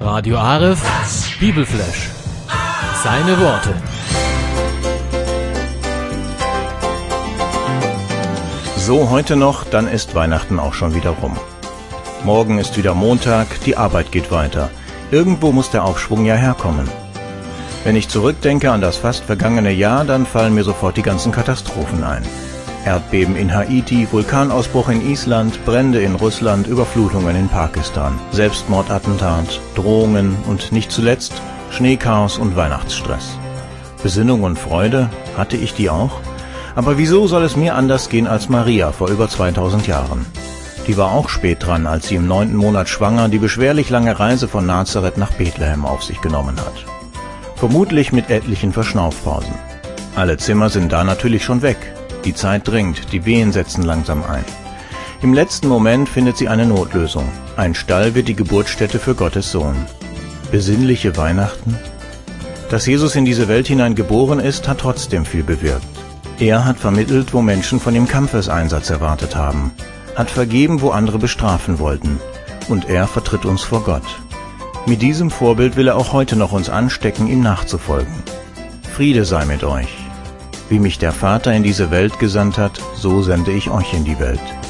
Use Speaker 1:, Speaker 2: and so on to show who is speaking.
Speaker 1: Radio Aref, Bibelflash. Seine Worte.
Speaker 2: So heute noch, dann ist Weihnachten auch schon wieder rum. Morgen ist wieder Montag, die Arbeit geht weiter. Irgendwo muss der Aufschwung ja herkommen. Wenn ich zurückdenke an das fast vergangene Jahr, dann fallen mir sofort die ganzen Katastrophen ein. Erdbeben in Haiti, Vulkanausbruch in Island, Brände in Russland, Überflutungen in Pakistan, Selbstmordattentat, Drohungen und nicht zuletzt Schneechaos und Weihnachtsstress. Besinnung und Freude, hatte ich die auch? Aber wieso soll es mir anders gehen als Maria vor über 2000 Jahren? Die war auch spät dran, als sie im 9. Monat schwanger die beschwerlich lange Reise von Nazareth nach Bethlehem auf sich genommen hat. Vermutlich mit etlichen Verschnaufpausen. Alle Zimmer sind da natürlich schon weg. Die Zeit dringt, die Wehen setzen langsam ein. Im letzten Moment findet sie eine Notlösung. Ein Stall wird die Geburtsstätte für Gottes Sohn. Besinnliche Weihnachten? Dass Jesus in diese Welt hinein geboren ist, hat trotzdem viel bewirkt. Er hat vermittelt, wo Menschen von ihm Kampfeseinsatz erwartet haben, hat vergeben, wo andere bestrafen wollten, und er vertritt uns vor Gott. Mit diesem Vorbild will er auch heute noch uns anstecken, ihm nachzufolgen. Friede sei mit euch. Wie mich der Vater in diese Welt gesandt hat, so sende ich euch in die Welt.